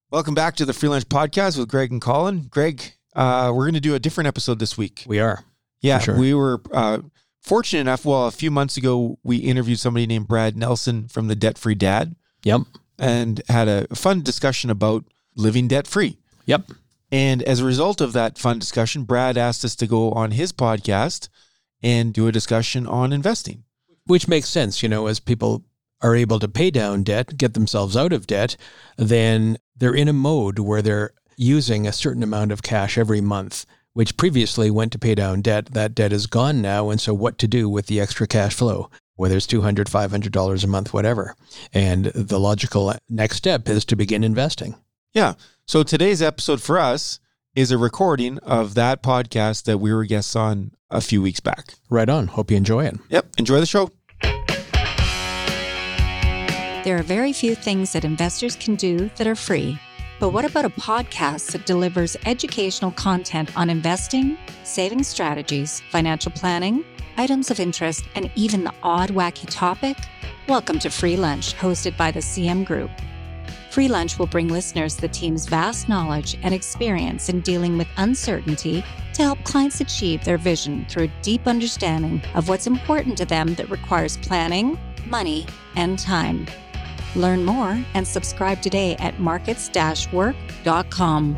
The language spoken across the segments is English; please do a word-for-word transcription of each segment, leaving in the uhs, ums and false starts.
Welcome back to the Free Lunch Podcast with Greg and Colin. Greg, uh, we're going to do a different episode this week. We are. Yeah, sure. we were uh, fortunate enough. Well, a few months ago, we interviewed somebody named Brad Nelson from the Debt Free Dad. Yep. And had a fun discussion about living debt free. Yep. And as a result of that fun discussion, Brad asked us to go on his podcast and do a discussion on investing. Which makes sense, you know, as people are able to pay down debt, get themselves out of debt, then they're in a mode where they're using a certain amount of cash every month, which previously went to pay down debt. That debt is gone now. And so what to do with the extra cash flow, whether it's two hundred dollars, five hundred dollars a month, whatever. And the logical next step is to begin investing. Yeah. So today's episode for us is a recording of that podcast that we were guests on a few weeks back. Right on. Hope you enjoy it. Yep. Enjoy the show. There are very few things that investors can do that are free. But what about a podcast that delivers educational content on investing, saving strategies, financial planning, items of interest, and even the odd, wacky topic? Welcome to Free Lunch, hosted by the C M Group. Free Lunch will bring listeners the team's vast knowledge and experience in dealing with uncertainty to help clients achieve their vision through a deep understanding of what's important to them that requires planning, money, and time. Learn more and subscribe today at markets dash work dot com.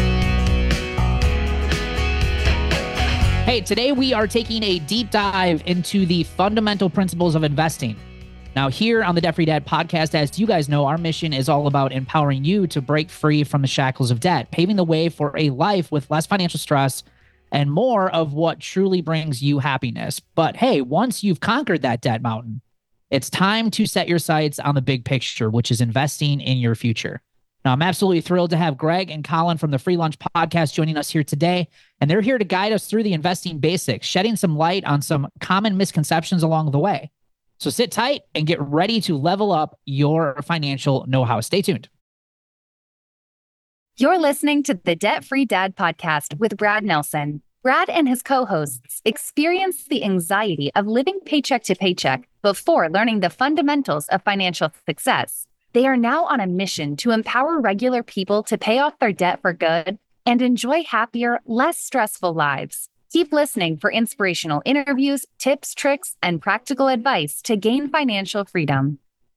Hey, today we are taking a deep dive into the fundamental principles of investing. Now, here on the Debt Free Dad podcast, as you guys know, our mission is all about empowering you to break free from the shackles of debt, paving the way for a life with less financial stress and more of what truly brings you happiness. But hey, once you've conquered that debt mountain, it's time to set your sights on the big picture, which is investing in your future. Now, I'm absolutely thrilled to have Greg and Colin from the Free Lunch Podcast joining us here today, and they're here to guide us through the investing basics, shedding some light on some common misconceptions along the way. So sit tight and get ready to level up your financial know-how. Stay tuned. You're listening to the Debt Free Dad Podcast with Brad Nelson. Brad and his co-hosts experience the anxiety of living paycheck to paycheck before learning the fundamentals of financial success. They are now on a mission to empower regular people to pay off their debt for good and enjoy happier, less stressful lives. Keep listening for inspirational interviews, tips, tricks, and practical advice to gain financial freedom.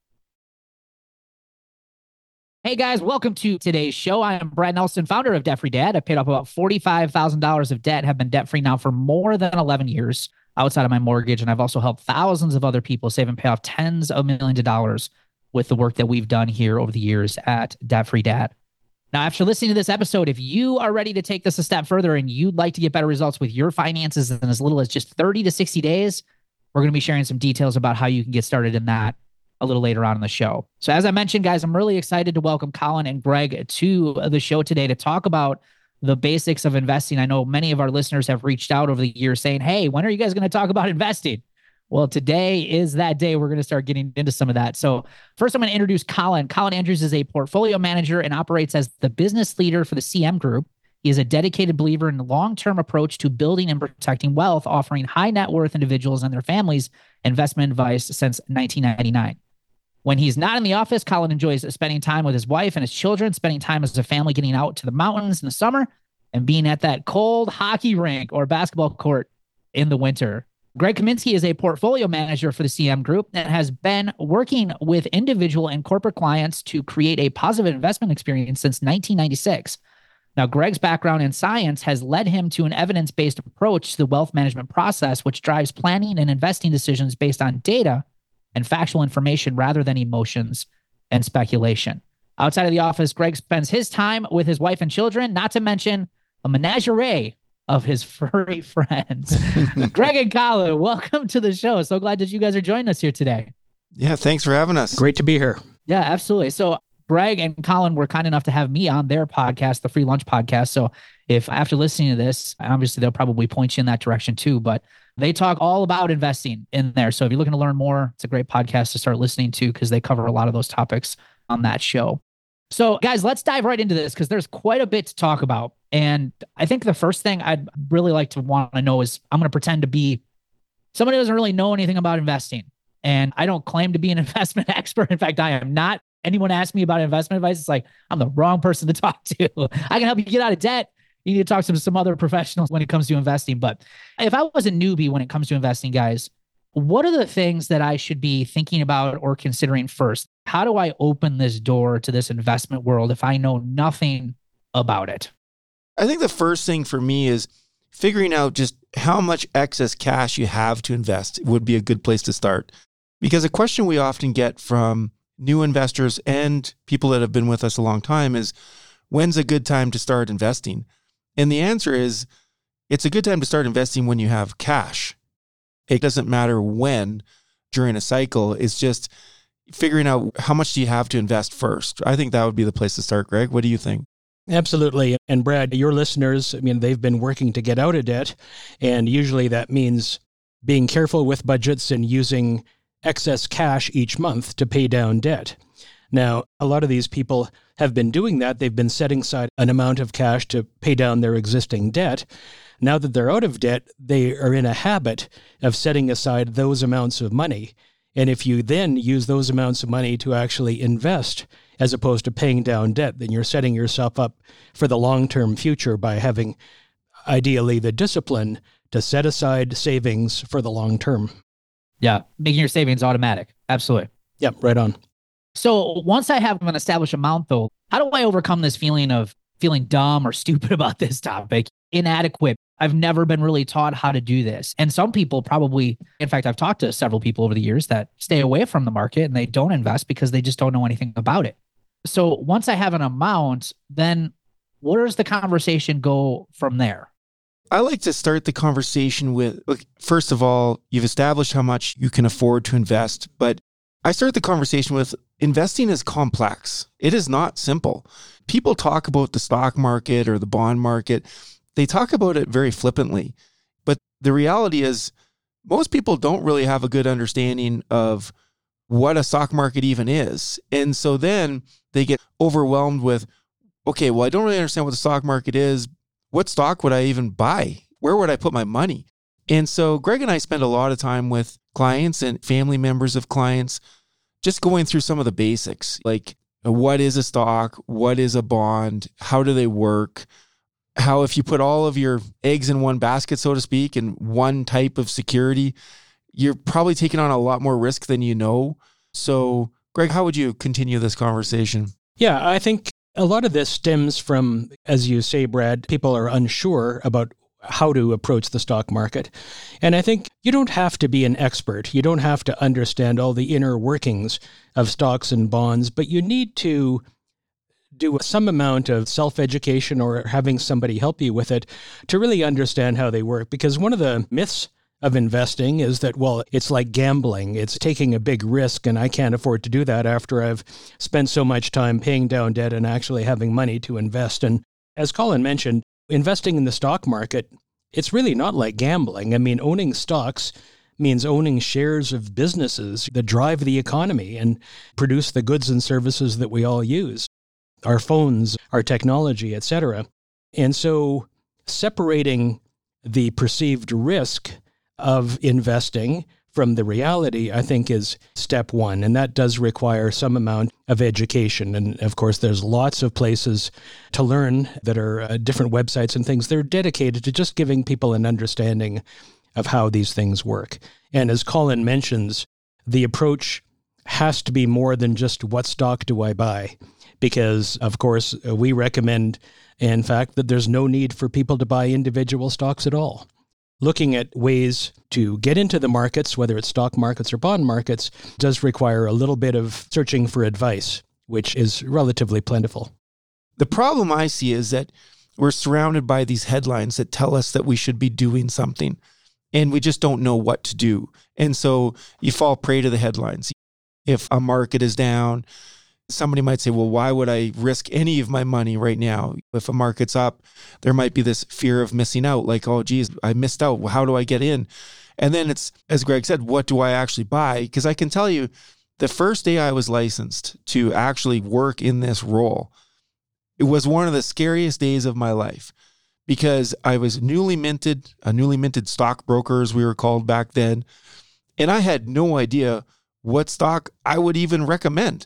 Hey guys, welcome to today's show. I am Brad Nelson, founder of Debt Free Dad. I paid off about forty-five thousand dollars of debt, have been debt-free now for more than eleven years outside of my mortgage, and I've also helped thousands of other people save and pay off tens of millions of dollars with the work that we've done here over the years at Debt Free Dad. Now, after listening to this episode, if you are ready to take this a step further and you'd like to get better results with your finances in as little as just thirty to sixty days, we're going to be sharing some details about how you can get started in that a little later on in the show. So as I mentioned, guys, I'm really excited to welcome Colin and Greg to the show today to talk about the basics of investing. I know many of our listeners have reached out over the years saying, hey, when are you guys going to talk about investing? Well, today is that day. We're going to start getting into some of that. So first, I'm going to introduce Colin. Colin Andrews is a portfolio manager and operates as the business leader for the C M Group. He is a dedicated believer in the long-term approach to building and protecting wealth, offering high net worth individuals and their families investment advice since nineteen ninety-nine. When he's not in the office, Colin enjoys spending time with his wife and his children, spending time as a family, getting out to the mountains in the summer, and being at that cold hockey rink or basketball court in the winter. Greg Kaminsky is a portfolio manager for the C M Group and has been working with individual and corporate clients to create a positive investment experience since nineteen ninety-six. Now, Greg's background in science has led him to an evidence-based approach to the wealth management process, which drives planning and investing decisions based on data and factual information rather than emotions and speculation. Outside of the office, Greg spends his time with his wife and children, not to mention a menagerie of his furry friends. Greg and Colin, welcome to the show. So glad that you guys are joining us here today. Yeah, thanks for having us. Great to be here. Yeah, absolutely. So Greg and Colin were kind enough to have me on their podcast, the Free Lunch Podcast. So if after listening to this, obviously they'll probably point you in that direction too, but they talk all about investing in there. So if you're looking to learn more, it's a great podcast to start listening to because they cover a lot of those topics on that show. So guys, let's dive right into this because there's quite a bit to talk about. And I think the first thing I'd really like to want to know is I'm going to pretend to be somebody who doesn't really know anything about investing. And I don't claim to be an investment expert. In fact, I am not. anyone asks me about investment advice, it's like, I'm the wrong person to talk to. I can help you get out of debt. You need to talk to some other professionals when it comes to investing. But if I was a newbie when it comes to investing, guys, what are the things that I should be thinking about or considering first? How do I open this door to this investment world if I know nothing about it? I think the first thing for me is figuring out just how much excess cash you have to invest would be a good place to start. Because a question we often get from new investors and people that have been with us a long time is, when's a good time to start investing? And the answer is, it's a good time to start investing when you have cash. It doesn't matter when during a cycle. It's just figuring out how much do you have to invest first. I think that would be the place to start. Greg, what do you think? Absolutely. And Brad, your listeners, I mean, they've been working to get out of debt. And usually that means being careful with budgets and using excess cash each month to pay down debt. Now, a lot of these people have been doing that. They've been setting aside an amount of cash to pay down their existing debt. Now that they're out of debt, they are in a habit of setting aside those amounts of money. And if you then use those amounts of money to actually invest, as opposed to paying down debt, then you're setting yourself up for the long-term future by having, ideally, the discipline to set aside savings for the long term. Yeah, making your savings automatic. Absolutely. Yep, right on. So once I have an established amount, though, how do I overcome this feeling of feeling dumb or stupid about this topic? Inadequate. I've never been really taught how to do this. And some people probably, in fact, I've talked to several people over the years that stay away from the market and they don't invest because they just don't know anything about it. So once I have an amount, then where does the conversation go from there? I like to start the conversation with, look, first of all, you've established how much you can afford to invest, but I start the conversation with, investing is complex. It is not simple. People talk about the stock market or the bond market. They talk about it very flippantly, but the reality is most people don't really have a good understanding of what a stock market even is. And so then they get overwhelmed with, okay, well, I don't really understand what the stock market is. What stock would I even buy? Where would I put my money? And so Greg and I spend a lot of time with clients and family members of clients, just going through some of the basics, like what is a stock? What is a bond? How do they work? How, if you put all of your eggs in one basket, so to speak, and one type of security, you're probably taking on a lot more risk than you know. So, Greg, how would you continue this conversation? Yeah, I think a lot of this stems from, as you say, Brad, people are unsure about how to approach the stock market. And I think you don't have to be an expert. You don't have to understand all the inner workings of stocks and bonds, but you need to do some amount of self-education or having somebody help you with it to really understand how they work. Because one of the myths of investing is that, well, it's like gambling. It's taking a big risk, and I can't afford to do that after I've spent so much time paying down debt and actually having money to invest. And as Colin mentioned, investing in the stock market, it's really not like gambling. I mean, owning stocks means owning shares of businesses that drive the economy and produce the goods and services that we all use, our phones, our technology, et cetera. And so separating the perceived risk of investing from the reality, I think, is step one. And that does require some amount of education. And of course, there's lots of places to learn that are uh, different websites and things. They're dedicated to just giving people an understanding of how these things work. And as Colin mentions, the approach has to be more than just what stock do I buy? Because, of course, we recommend, in fact, that there's no need for people to buy individual stocks at all. Looking at ways to get into the markets, whether it's stock markets or bond markets, does require a little bit of searching for advice, which is relatively plentiful. The problem I see is that we're surrounded by these headlines that tell us that we should be doing something, and we just don't know what to do. And so you fall prey to the headlines. If a market is down, somebody might say, well, why would I risk any of my money right now? If a market's up, there might be this fear of missing out, like, oh, geez, I missed out. How do I get in? And then it's, as Greg said, what do I actually buy? Because I can tell you, the first day I was licensed to actually work in this role, it was one of the scariest days of my life because I was newly minted, a newly minted stockbroker, as we were called back then. And I had no idea what stock I would even recommend.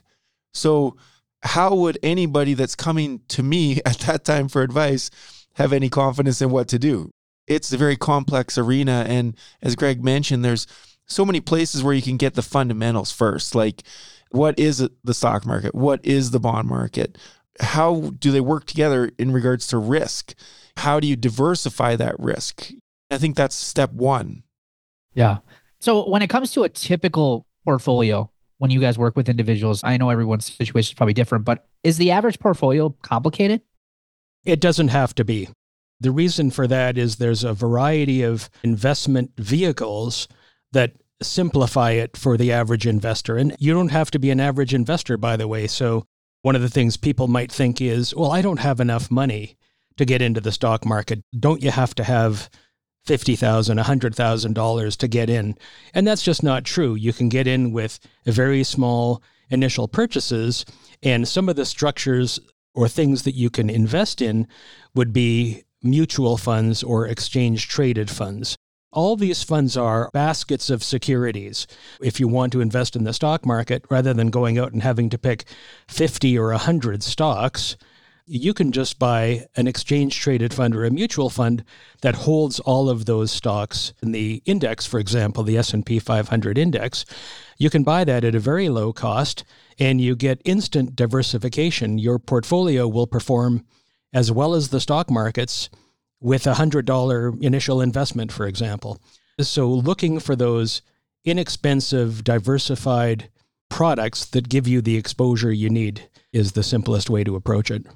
So how would anybody that's coming to me at that time for advice have any confidence in what to do? It's a very complex arena. And as Greg mentioned, there's so many places where you can get the fundamentals first. Like, what is the stock market? What is the bond market? How do they work together in regards to risk? How do you diversify that risk? I think that's step one. Yeah. So when it comes to a typical portfolio, when you guys work with individuals, I know everyone's situation is probably different, but is the average portfolio complicated? It doesn't have to be. The reason for that is there's a variety of investment vehicles that simplify it for the average investor. And you don't have to be an average investor, by the way. So one of the things people might think is, well, I don't have enough money to get into the stock market. Don't you have to have fifty thousand dollars, one hundred thousand dollars to get in? And that's just not true. You can get in with very small initial purchases, and some of the structures or things that you can invest in would be mutual funds or exchange traded funds. All these funds are baskets of securities. If you want to invest in the stock market, rather than going out and having to pick fifty or one hundred stocks, you can just buy an exchange-traded fund or a mutual fund that holds all of those stocks in the index, for example, the S and P five hundred index. You can buy that at a very low cost, and you get instant diversification. Your portfolio will perform as well as the stock markets with a one hundred dollars initial investment, for example. So looking for those inexpensive, diversified products that give you the exposure you need is the simplest way to approach it.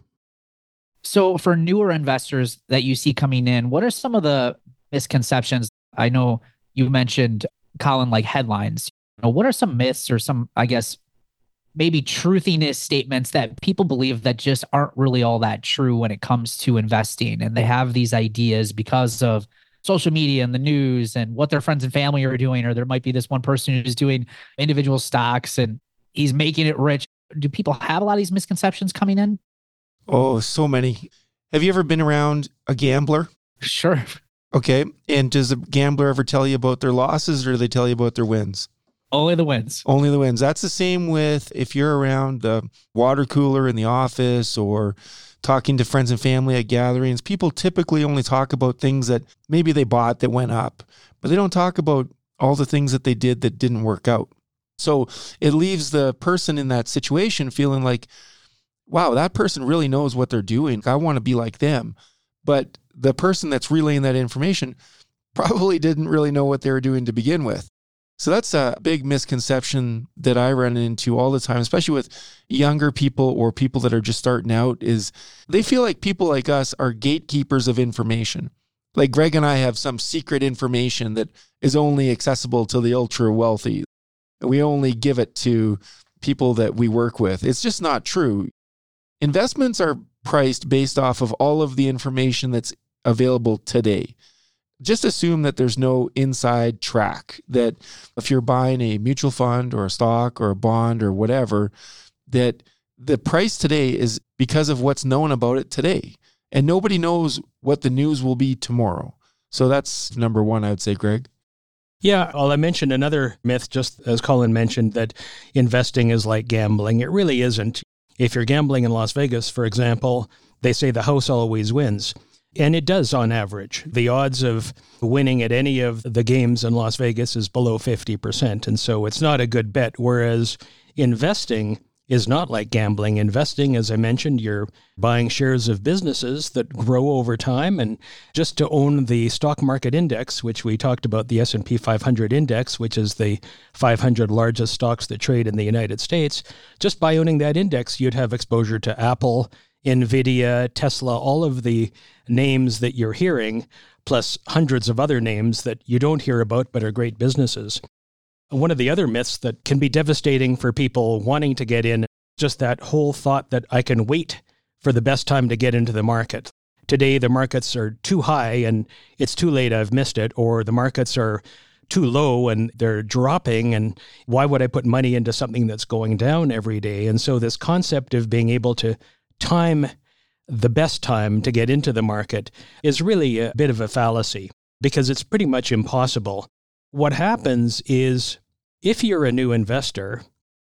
So for newer investors that you see coming in, what are some of the misconceptions? I know you mentioned, Colin, like headlines. You know, what are some myths or some, I guess, maybe truthiness statements that people believe that just aren't really all that true when it comes to investing? And they have these ideas because of social media and the news and what their friends and family are doing, or there might be this one person who's doing individual stocks and he's making it rich. Do people have a lot of these misconceptions coming in? Oh, so many. Have you ever been around a gambler? Sure. Okay. And does a gambler ever tell you about their losses, or do they tell you about their wins? Only the wins. Only the wins. That's the same with if you're around the water cooler in the office or talking to friends and family at gatherings. People typically only talk about things that maybe they bought that went up, but they don't talk about all the things that they did that didn't work out. So it leaves the person in that situation feeling like, wow, that person really knows what they're doing. I want to be like them. But the person that's relaying that information probably didn't really know what they were doing to begin with. So that's a big misconception that I run into all the time, especially with younger people or people that are just starting out, is they feel like people like us are gatekeepers of information. Like Greg and I have some secret information that is only accessible to the ultra wealthy. We only give it to people that we work with. It's just not true. Investments are priced based off of all of the information that's available today. Just assume that there's no inside track, that if you're buying a mutual fund or a stock or a bond or whatever, that the price today is because of what's known about it today. And nobody knows what the news will be tomorrow. So that's number one, I would say, Greg. Yeah, well, I mentioned another myth, just as Colin mentioned, that investing is like gambling. It really isn't. If you're gambling in Las Vegas, for example, they say the house always wins. And it does on average. The odds of winning at any of the games in Las Vegas is below fifty percent. And so it's not a good bet. Whereas investing is not like gambling. Investing, as I mentioned, you're buying shares of businesses that grow over time. And just to own the stock market index, which we talked about, the S and P five hundred index, which is the five hundred largest stocks that trade in the United States, just by owning that index, you'd have exposure to Apple, NVIDIA, Tesla, all of the names that you're hearing, plus hundreds of other names that you don't hear about but are great businesses. One of the other myths that can be devastating for people wanting to get in, just that whole thought that I can wait for the best time to get into the market. Today, the markets are too high and it's too late, I've missed it, or the markets are too low and they're dropping, and why would I put money into something that's going down every day? And so this concept of being able to time the best time to get into the market is really a bit of a fallacy, because it's pretty much impossible. What happens is, if you're a new investor,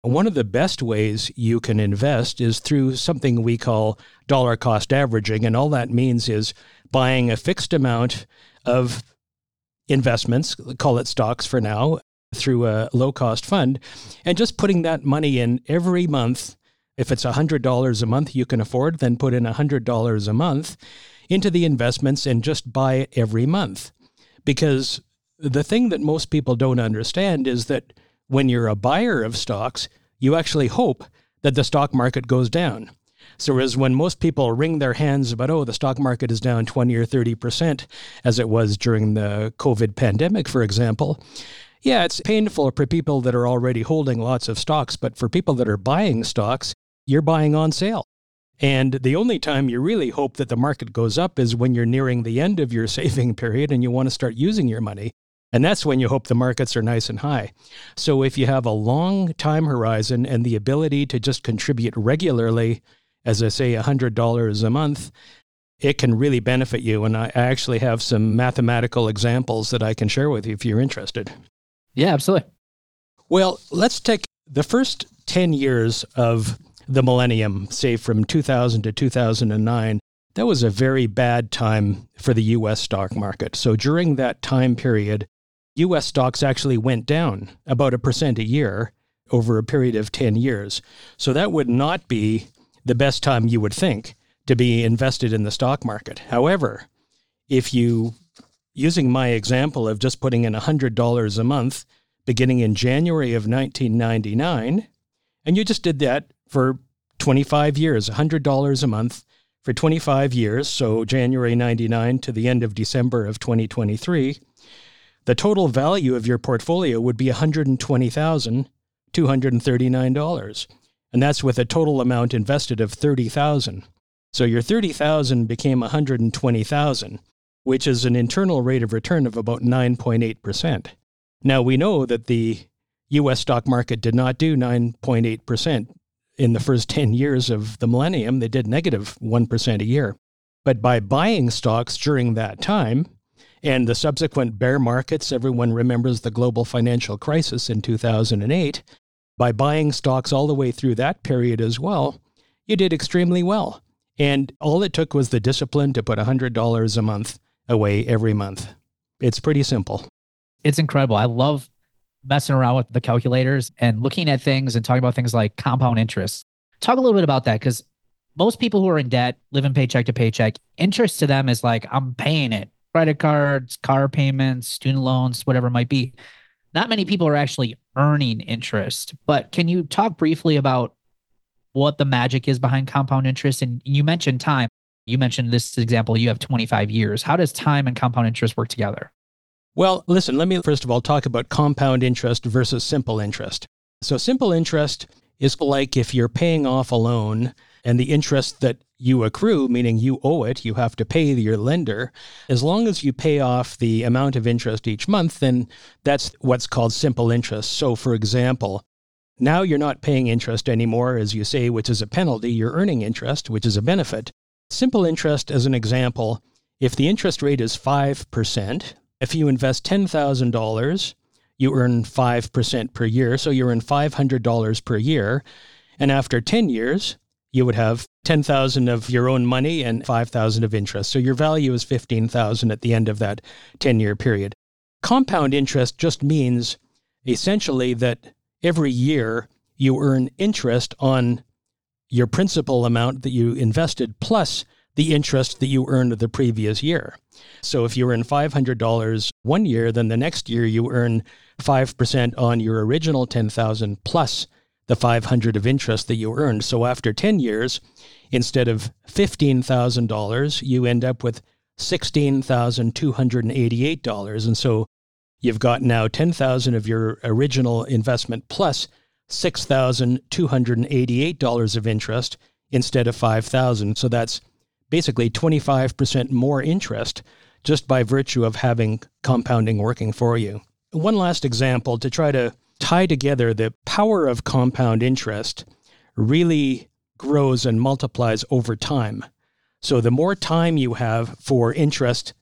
One of the best ways you can invest is through something we call dollar cost averaging. And all that means is buying a fixed amount of investments, call it stocks for now, through a low-cost fund, and just putting that money in every month. If it's one hundred dollars a month you can afford, then put in one hundred dollars a month into the investments and just buy it every month. Because the thing that most people don't understand is that when you're a buyer of stocks, you actually hope that the stock market goes down. So whereas when most people wring their hands about, oh, the stock market is down twenty or thirty percent, as it was during the COVID pandemic, for example, yeah, it's painful for people that are already holding lots of stocks, but for people that are buying stocks, you're buying on sale. And the only time you really hope that the market goes up is when you're nearing the end of your saving period and you want to start using your money. And that's when you hope the markets are nice and high. So if you have a long time horizon and the ability to just contribute regularly, as I say, one hundred dollars a month, it can really benefit you. And I actually have some mathematical examples that I can share with you if you're interested. Yeah, absolutely. Well, let's take the first ten years of the millennium, say from two thousand to two thousand nine. That was a very bad time for the U S stock market. So during that time period, U S stocks actually went down about a percent a year over a period of ten years. So that would not be the best time you would think to be invested in the stock market. However, if you, using my example of just putting in one hundred dollars a month, beginning in January of nineteen ninety-nine, and you just did that for twenty-five years, one hundred dollars a month for twenty-five years, so January ninety-nine to the end of December of twenty twenty-three, the total value of your portfolio would be one hundred twenty thousand two hundred thirty-nine dollars. And that's with a total amount invested of thirty thousand dollars. So your thirty thousand dollars became one hundred twenty thousand dollars, which is an internal rate of return of about nine point eight percent. Now, we know that the U S stock market did not do nine point eight percent in the first ten years of the millennium. They did negative one percent a year. But by buying stocks during that time and the subsequent bear markets, everyone remembers the global financial crisis in two thousand eight, by buying stocks all the way through that period as well, you did extremely well. And all it took was the discipline to put one hundred dollars a month away every month. It's pretty simple. It's incredible. I love messing around with the calculators and looking at things and talking about things like compound interest. Talk a little bit about that, because most people who are in debt, living paycheck to paycheck, interest to them is like, I'm paying it. Credit cards, car payments, student loans, whatever it might be. Not many people are actually earning interest. But can you talk briefly about what the magic is behind compound interest? And you mentioned time. You mentioned this example, you have twenty-five years. How does time and compound interest work together? Well, listen, let me first of all talk about compound interest versus simple interest. So simple interest is like if you're paying off a loan and the interest that you accrue, meaning you owe it, you have to pay your lender. As long as you pay off the amount of interest each month, then that's what's called simple interest. So for example, now you're not paying interest anymore, as you say, which is a penalty. You're earning interest, which is a benefit. Simple interest, as an example, if the interest rate is five percent, if you invest ten thousand dollars, you earn five percent per year, so you earn five hundred dollars per year. And after ten years, you would have ten thousand dollars of your own money and five thousand dollars of interest. So your value is fifteen thousand dollars at the end of that ten-year period. Compound interest just means essentially that every year you earn interest on your principal amount that you invested plus the interest that you earned the previous year. So if you earn five hundred dollars one year, then the next year you earn five percent on your original ten thousand dollars plus the five hundred dollars of interest that you earned. So after ten years, instead of fifteen thousand dollars, you end up with sixteen thousand two hundred eighty-eight dollars. And so you've got now ten thousand dollars of your original investment plus six thousand two hundred eighty-eight dollars of interest instead of five thousand dollars. So that's basically twenty-five percent more interest just by virtue of having compounding working for you. One last example to try to tie together the power of compound interest really grows and multiplies over time. So the more time you have for interest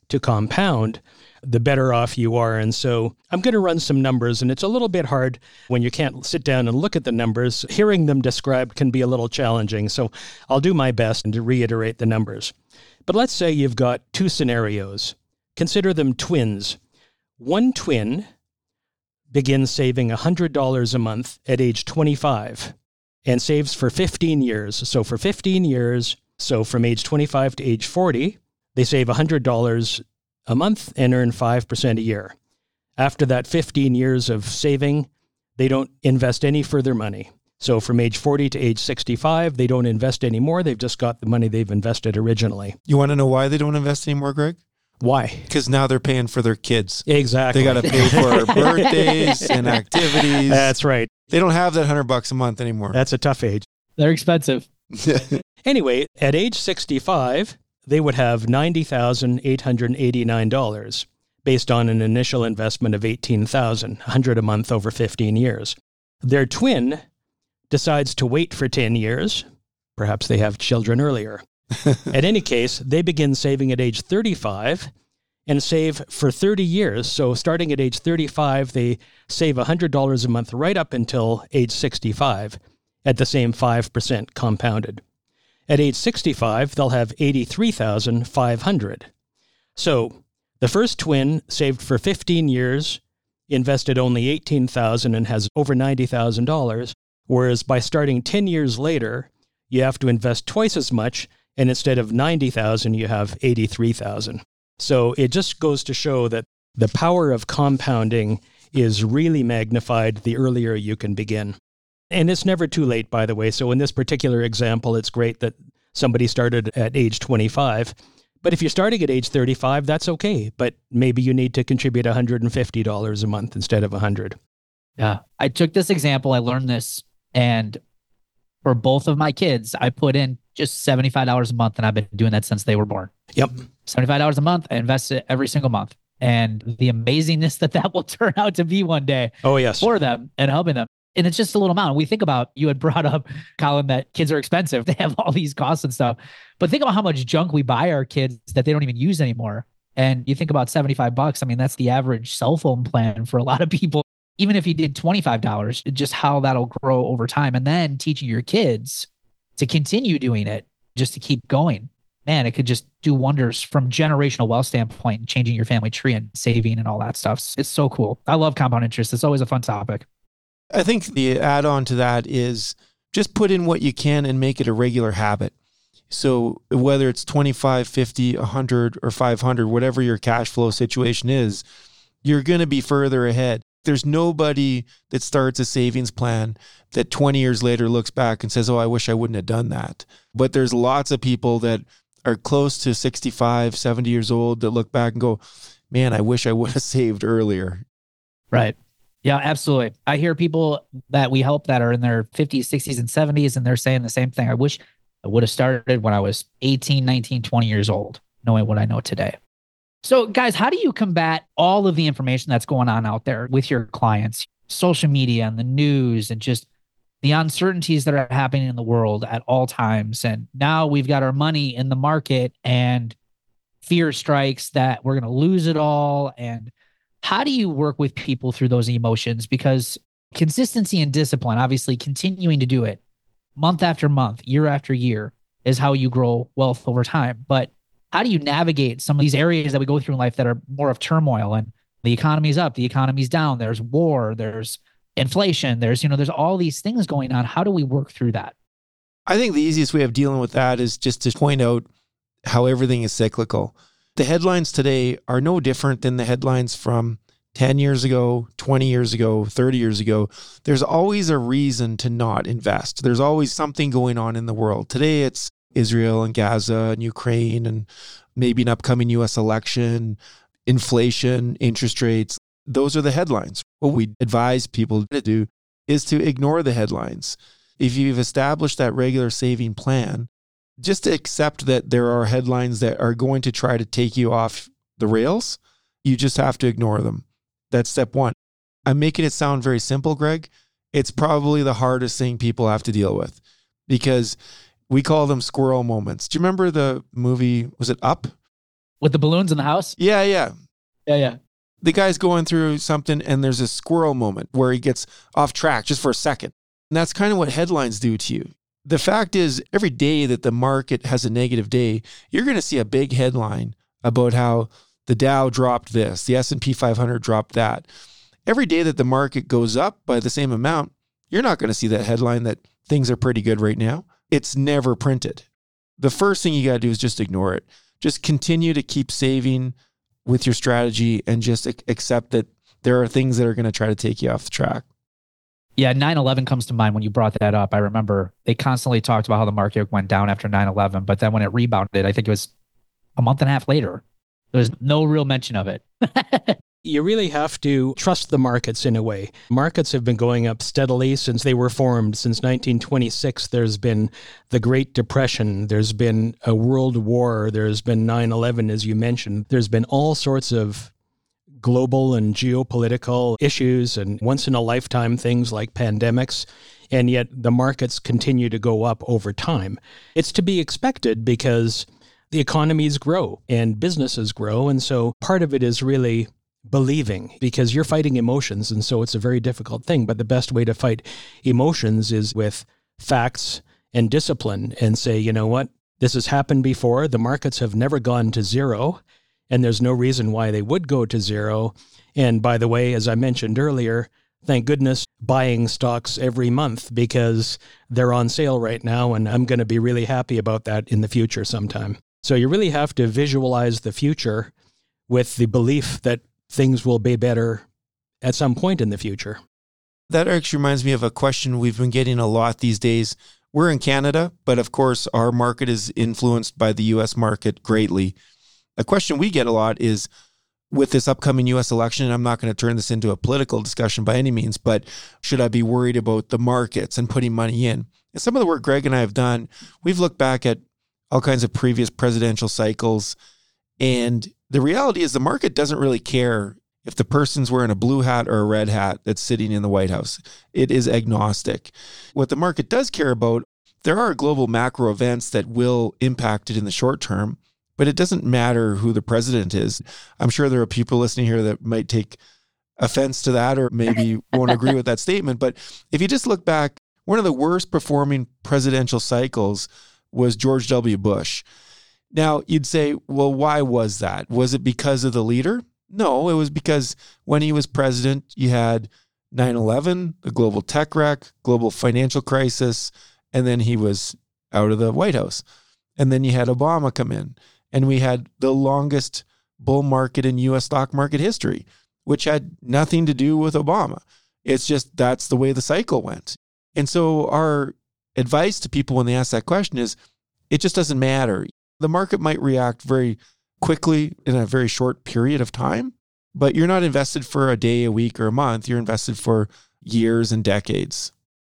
to compound, the better off you are. And so I'm going to run some numbers, and it's a little bit hard when you can't sit down and look at the numbers. Hearing them described can be a little challenging. So I'll do my best to reiterate the numbers. But let's say you've got two scenarios. Consider them twins. One twin begins saving one hundred dollars a month at age twenty-five and saves for fifteen years. So for fifteen years, so from age twenty-five to age forty, they save one hundred dollars a month and earn five percent a year. After that fifteen years of saving, they don't invest any further money. So from age forty to age sixty-five, they don't invest anymore. They've just got the money they've invested originally. You want to know why they don't invest anymore, Greg? Why? Because now they're paying for their kids. Exactly. They got to pay for birthdays and activities. That's right. They don't have that hundred bucks a month anymore. That's a tough age. They're expensive. Anyway, at age sixty-five, they would have ninety thousand eight hundred eighty-nine dollars based on an initial investment of eighteen thousand dollars, one hundred dollars a month over fifteen years. Their twin decides to wait for ten years. Perhaps they have children earlier. At any case, they begin saving at age thirty-five and save for thirty years. So starting at age thirty-five, they save one hundred dollars a month right up until age sixty-five at the same five percent compounded. At age sixty-five, they'll have eighty-three thousand five hundred dollars. So the first twin saved for fifteen years, invested only eighteen thousand dollars and has over ninety thousand dollars, whereas by starting ten years later, you have to invest twice as much, and instead of ninety thousand dollars, you have eighty-three thousand dollars. So it just goes to show that the power of compounding is really magnified the earlier you can begin. And it's never too late, by the way. So in this particular example, it's great that somebody started at age twenty-five. But if you're starting at age thirty-five, that's okay. But maybe you need to contribute one hundred fifty dollars a month instead of one hundred dollars. Yeah. I took this example. I learned this. And for both of my kids, I put in just seventy-five dollars a month. And I've been doing that since they were born. Yep. seventy-five dollars a month. I invest it every single month. And the amazingness that that will turn out to be one day oh, yes. for them and helping them. And it's just a little amount. We think about, you had brought up, Colin, that kids are expensive. They have all these costs and stuff. But think about how much junk we buy our kids that they don't even use anymore. And you think about seventy-five bucks. I mean, that's the average cell phone plan for a lot of people. Even if you did twenty-five dollars, just how that'll grow over time. And then teaching your kids to continue doing it, just to keep going. Man, it could just do wonders from generational wealth standpoint, changing your family tree and saving and all that stuff. It's so cool. I love compound interest. It's always a fun topic. I think the add-on to that is just put in what you can and make it a regular habit. So whether it's twenty-five, fifty, one hundred, or five hundred, whatever your cash flow situation is, you're going to be further ahead. There's nobody that starts a savings plan that twenty years later looks back and says, oh, I wish I wouldn't have done that. But there's lots of people that are close to sixty-five, seventy years old that look back and go, man, I wish I would have saved earlier. Right. Yeah, absolutely. I hear people that we help that are in their fifties, sixties, and seventies, and they're saying the same thing. I wish I would have started when I was eighteen, nineteen, twenty years old, knowing what I know today. So guys, how do you combat all of the information that's going on out there with your clients, social media and the news and just the uncertainties that are happening in the world at all times? And now we've got our money in the market and fear strikes that we're going to lose it all. And how do you work with people through those emotions? Because consistency and discipline, obviously continuing to do it month after month, year after year, is how you grow wealth over time. But how do you navigate some of these areas that we go through in life that are more of turmoil, and the economy's up, the economy's down, there's war, there's inflation, there's, you know, there's all these things going on. How do we work through that? I think the easiest way of dealing with that is just to point out how everything is cyclical. The headlines today are no different than the headlines from ten years ago, twenty years ago, thirty years ago. There's always a reason to not invest. There's always something going on in the world. Today it's Israel and Gaza and Ukraine and maybe an upcoming U S election, inflation, interest rates. Those are the headlines. What we advise people to do is to ignore the headlines. If you've established that regular saving plan, just to accept that there are headlines that are going to try to take you off the rails. You just have to ignore them. That's step one. I'm making it sound very simple, Greg. It's probably the hardest thing people have to deal with because we call them squirrel moments. Do you remember the movie, was it Up? With the balloons in the house? Yeah, yeah. Yeah, yeah. The guy's going through something and there's a squirrel moment where he gets off track just for a second. And that's kind of what headlines do to you. The fact is, every day that the market has a negative day, you're going to see a big headline about how the Dow dropped this, the S and P five hundred dropped that. Every day that the market goes up by the same amount, you're not going to see that headline that things are pretty good right now. It's never printed. The first thing you got to do is just ignore it. Just continue to keep saving with your strategy and just accept that there are things that are going to try to take you off the track. Yeah, nine eleven comes to mind when you brought that up. I remember they constantly talked about how the market went down after nine eleven, but then when it rebounded, I think it was a month and a half later, there was no real mention of it. You really have to trust the markets in a way. Markets have been going up steadily since they were formed. Since nineteen twenty-six, there's been the Great Depression. There's been a world war. There's been nine eleven, as you mentioned. There's been all sorts of global and geopolitical issues and once-in-a-lifetime things like pandemics. And yet the markets continue to go up over time. It's to be expected because the economies grow and businesses grow. And so part of it is really believing, because you're fighting emotions, and so it's a very difficult thing. But the best way to fight emotions is with facts and discipline, and say, you know what, this has happened before. The markets have never gone to zero, and there's no reason why they would go to zero. And by the way, as I mentioned earlier, thank goodness buying stocks every month, because they're on sale right now, and I'm going to be really happy about that in the future sometime. So you really have to visualize the future with the belief that things will be better at some point in the future. That actually reminds me of a question we've been getting a lot these days. We're in Canada, but of course our market is influenced by the U S market greatly. A question we get a lot is, with this upcoming U S election, and I'm not going to turn this into a political discussion by any means, but should I be worried about the markets and putting money in? And some of the work Greg and I have done, we've looked back at all kinds of previous presidential cycles, and the reality is the market doesn't really care if the person's wearing a blue hat or a red hat that's sitting in the White House. It is agnostic. What the market does care about, there are global macro events that will impact it in the short term, but it doesn't matter who the president is. I'm sure there are people listening here that might take offense to that or maybe won't agree with that statement. But if you just look back, one of the worst performing presidential cycles was George W. Bush. Now, you'd say, well, why was that? Was it because of the leader? No, it was because when he was president, you had nine eleven, the global tech wreck, global financial crisis, and then he was out of the White House. And then you had Obama come in, and we had the longest bull market in U S stock market history, which had nothing to do with Obama. It's just that's the way the cycle went. And so our advice to people when they ask that question is, it just doesn't matter. The market might react very quickly in a very short period of time, but you're not invested for a day, a week, or a month. You're invested for years and decades.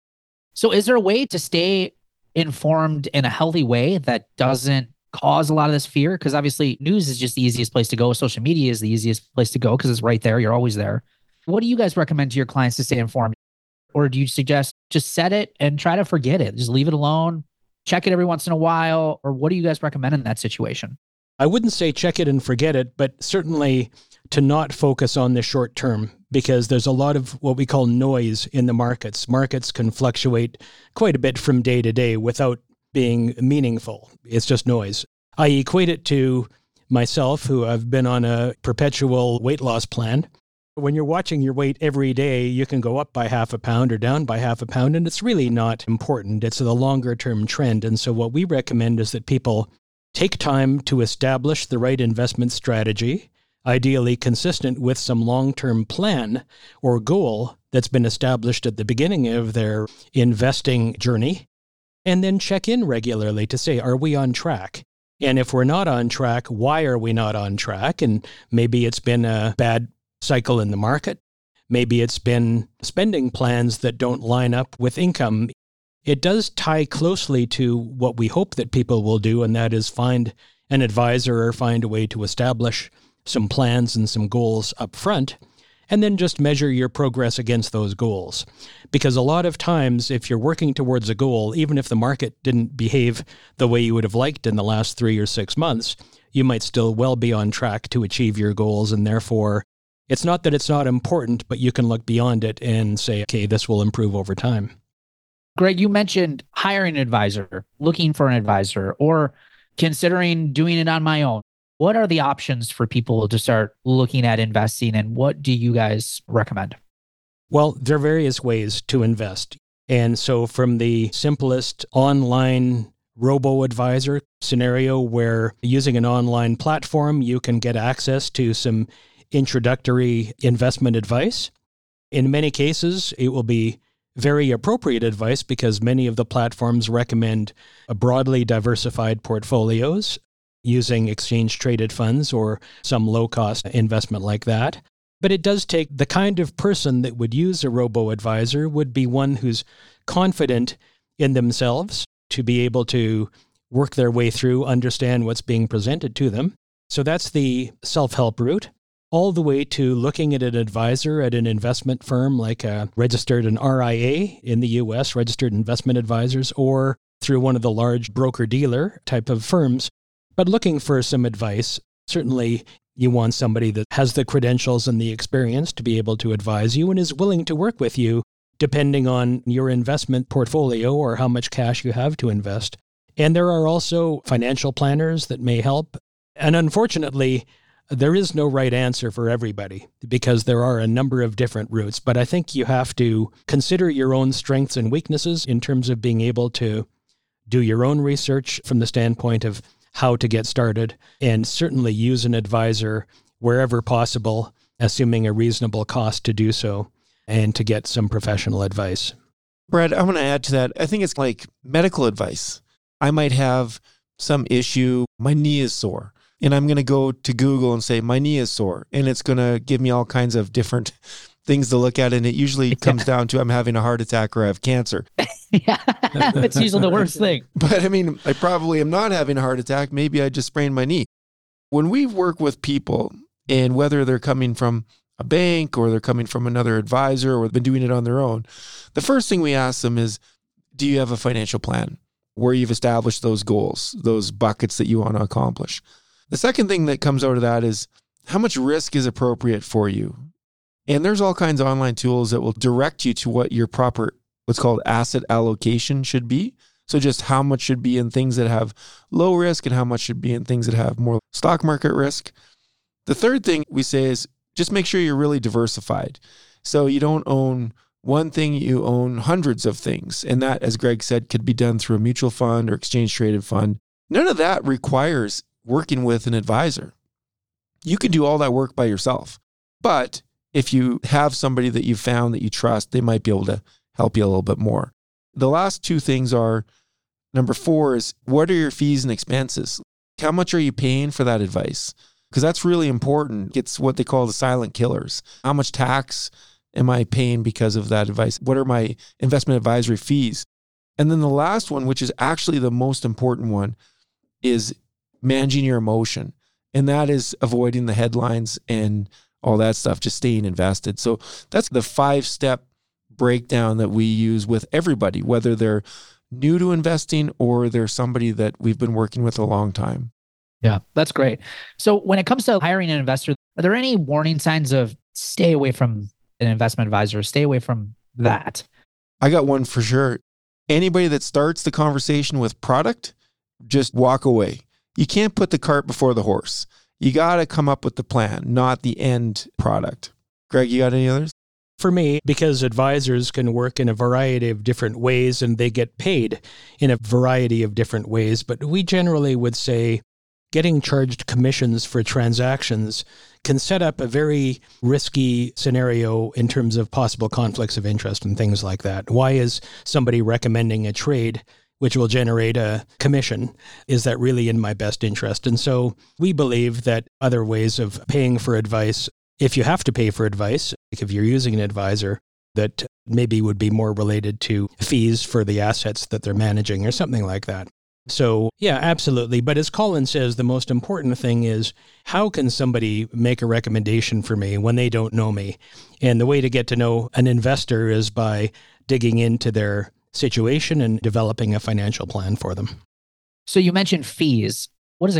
So is there a way to stay informed in a healthy way that doesn't cause a lot of this fear? Because obviously news is just the easiest place to go. Social media is the easiest place to go because it's right there. You're always there. What do you guys recommend to your clients to stay informed? Or do you suggest just set it and try to forget it? Just leave it alone, check it every once in a while? Or what do you guys recommend in that situation? I wouldn't say check it and forget it, but certainly to not focus on the short term, because there's a lot of what we call noise in the markets. Markets can fluctuate quite a bit from day to day without being meaningful. It's just noise. I equate it to myself, who I've been on a perpetual weight loss plan. When you're watching your weight every day, you can go up by half a pound or down by half a pound, and it's really not important. It's the longer term trend. And so what we recommend is that people take time to establish the right investment strategy, ideally consistent with some long-term plan or goal that's been established at the beginning of their investing journey, and then check in regularly to say, are we on track? And if we're not on track, why are we not on track? And maybe it's been a bad cycle in the market. Maybe it's been spending plans that don't line up with income. It does tie closely to what we hope that people will do, and that is find an advisor or find a way to establish some plans and some goals up front, and then just measure your progress against those goals. Because a lot of times, if you're working towards a goal, even if the market didn't behave the way you would have liked in the last three or six months, you might still well be on track to achieve your goals. And therefore, it's not that it's not important, but you can look beyond it and say, okay, this will improve over time. Greg, you mentioned hiring an advisor, looking for an advisor, or considering doing it on my own. What are the options for people to start looking at investing, and what do you guys recommend? Well, there are various ways to invest. And so from the simplest online robo-advisor scenario where using an online platform, you can get access to some introductory investment advice. In many cases, it will be very appropriate advice because many of the platforms recommend a broadly diversified portfolios using exchange-traded funds or some low-cost investment like that. But it does take the kind of person that would use a robo-advisor would be one who's confident in themselves to be able to work their way through, understand what's being presented to them. So that's the self-help route, all the way to looking at an advisor at an investment firm like a registered an R I A in the U S, Registered Investment Advisors, or through one of the large broker-dealer type of firms. But looking for some advice, certainly you want somebody that has the credentials and the experience to be able to advise you and is willing to work with you depending on your investment portfolio or how much cash you have to invest. And there are also financial planners that may help. And unfortunately, there is no right answer for everybody because there are a number of different routes. But I think you have to consider your own strengths and weaknesses in terms of being able to do your own research from the standpoint of how to get started, and certainly use an advisor wherever possible, assuming a reasonable cost to do so, and to get some professional advice. Brad, I'm going to add to that. I think it's like medical advice. I might have some issue, my knee is sore, and I'm going to go to Google and say, my knee is sore, and it's going to give me all kinds of different things to look at, and it usually comes down to I'm having a heart attack or I have cancer. Yeah, that's usually the worst thing. But I mean, I probably am not having a heart attack. Maybe I just sprained my knee. When we work with people, and whether they're coming from a bank or they're coming from another advisor or been doing it on their own, the first thing we ask them is, do you have a financial plan where you've established those goals, those buckets that you want to accomplish? The second thing that comes out of that is, how much risk is appropriate for you? And there's all kinds of online tools that will direct you to what your proper, what's called asset allocation should be. So just how much should be in things that have low risk and how much should be in things that have more stock market risk. The third thing we say is just make sure you're really diversified. So you don't own one thing, you own hundreds of things. And that, as Greg said, could be done through a mutual fund or exchange traded fund. None of that requires working with an advisor. You can do all that work by yourself. But if you have somebody that you found that you trust, they might be able to help you a little bit more. The last two things are, number four is, what are your fees and expenses? How much are you paying for that advice? Because that's really important. It's what they call the silent killers. How much tax am I paying because of that advice? What are my investment advisory fees? And then the last one, which is actually the most important one, is managing your emotion. And that is avoiding the headlines and all that stuff, just staying invested. So that's the five-step breakdown that we use with everybody, whether they're new to investing or they're somebody that we've been working with a long time. Yeah, that's great. So when it comes to hiring an investor, are there any warning signs of stay away from an investment advisor, stay away from that? I got one for sure. Anybody that starts the conversation with product, just walk away. You can't put the cart before the horse. You got to come up with the plan, not the end product. Greg, you got any others? For me, because advisors can work in a variety of different ways and they get paid in a variety of different ways, but we generally would say getting charged commissions for transactions can set up a very risky scenario in terms of possible conflicts of interest and things like that. Why is somebody recommending a trade which will generate a commission? Is that really in my best interest? And so we believe that other ways of paying for advice, if you have to pay for advice, like if you're using an advisor, that maybe would be more related to fees for the assets that they're managing or something like that. So yeah, absolutely. But as Colin says, the most important thing is, how can somebody make a recommendation for me when they don't know me? And the way to get to know an investor is by digging into their situation and developing a financial plan for them. So you mentioned fees. What does it cost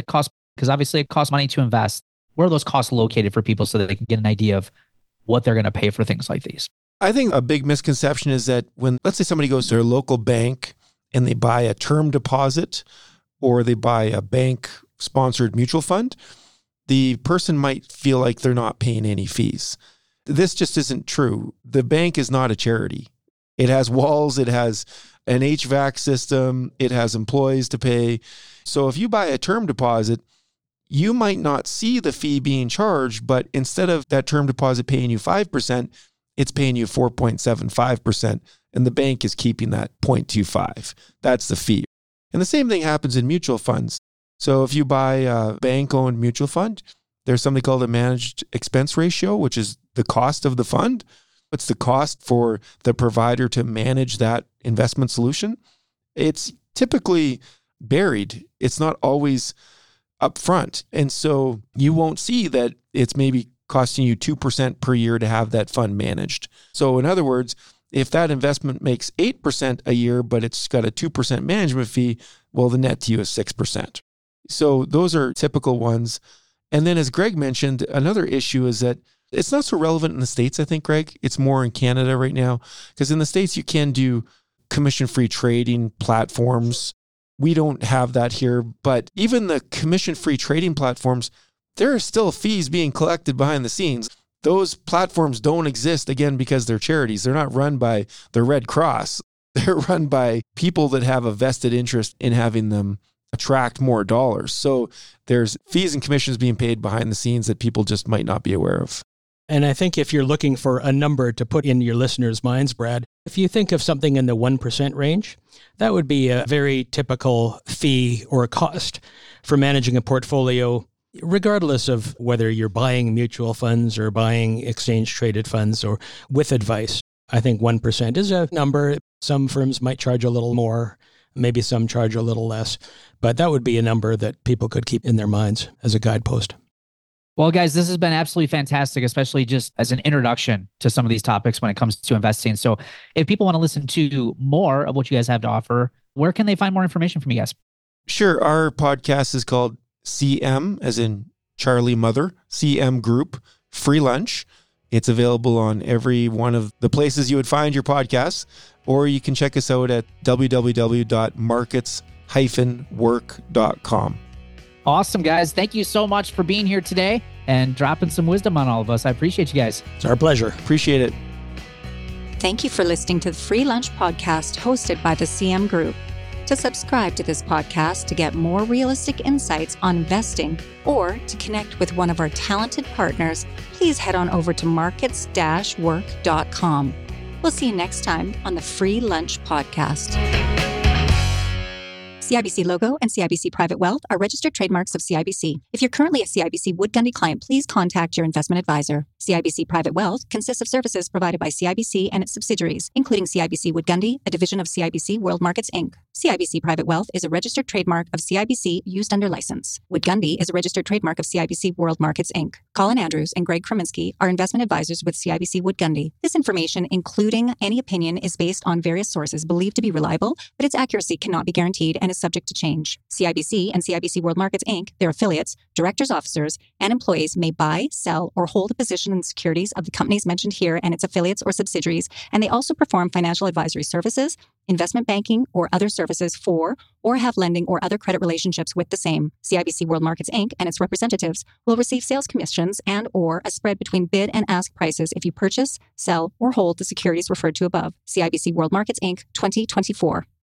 Because obviously it costs money to invest. Where are those costs located for people so that they can get an idea of what they're going to pay for things like these? I think a big misconception is that when, let's say somebody goes to their local bank and they buy a term deposit or they buy a bank-sponsored mutual fund, the person might feel like they're not paying any fees. This just isn't true. The bank is not a charity. It has walls, it has an H V A C system, it has employees to pay. So if you buy a term deposit, you might not see the fee being charged, but instead of that term deposit paying you five percent, it's paying you four point seven five percent, and the bank is keeping that zero point two five. That's the fee. And the same thing happens in mutual funds. So if you buy a bank-owned mutual fund, there's something called a managed expense ratio, which is the cost of the fund. What's the cost for the provider to manage that investment solution? It's typically buried. It's not always upfront. And so you won't see that it's maybe costing you two percent per year to have that fund managed. So in other words, if that investment makes eight percent a year, but it's got a two percent management fee, well, the net to you is six percent. So those are typical ones. And then as Greg mentioned, another issue is that it's not so relevant in the States, I think, Greg. It's more in Canada right now. Because in the States, you can do commission-free trading platforms. We don't have that here. But even the commission-free trading platforms, there are still fees being collected behind the scenes. Those platforms don't exist, again, because they're charities. They're not run by the Red Cross. They're run by people that have a vested interest in having them attract more dollars. So there's fees and commissions being paid behind the scenes that people just might not be aware of. And I think if you're looking for a number to put in your listeners' minds, Brad, if you think of something in the one percent range, that would be a very typical fee or a cost for managing a portfolio, regardless of whether you're buying mutual funds or buying exchange-traded funds or with advice. I think one percent is a number. Some firms might charge a little more. Maybe some charge a little less. But that would be a number that people could keep in their minds as a guidepost. Well, guys, this has been absolutely fantastic, especially just as an introduction to some of these topics when it comes to investing. So if people want to listen to more of what you guys have to offer, where can they find more information from you guys? Sure. Our podcast is called C M, as in Charlie Mother, C M Group, Free Lunch. It's available on every one of the places you would find your podcasts, or you can check us out at w w w dot markets dash work dot com. Awesome, guys. Thank you so much for being here today and dropping some wisdom on all of us. I appreciate you guys. It's our pleasure. Appreciate it. Thank you for listening to the Free Lunch Podcast hosted by the C M Group. To subscribe to this podcast to get more realistic insights on investing or to connect with one of our talented partners, please head on over to markets dash work dot com. We'll see you next time on the Free Lunch Podcast. C I B C logo and C I B C Private Wealth are registered trademarks of C I B C. If you're currently a C I B C Wood Gundy client, please contact your investment advisor. C I B C Private Wealth consists of services provided by C I B C and its subsidiaries, including C I B C Wood Gundy, a division of C I B C World Markets, Incorporated. C I B C Private Wealth is a registered trademark of C I B C used under license. Wood Gundy is a registered trademark of C I B C World Markets, Incorporated. Colin Andrews and Greg Kreminski are investment advisors with C I B C Wood Gundy. This information, including any opinion, is based on various sources believed to be reliable, but its accuracy cannot be guaranteed and is subject to change. C I B C and C I B C World Markets, Incorporated, their affiliates, directors, officers, and employees may buy, sell, or hold a position in securities of the companies mentioned here and its affiliates or subsidiaries, and they also perform financial advisory services, investment banking, or other services for, or have lending or other credit relationships with the same. C I B C World Markets, Incorporated and its representatives will receive sales commissions and or a spread between bid and ask prices if you purchase, sell, or hold the securities referred to above. C I B C World Markets, Incorporated twenty twenty-four.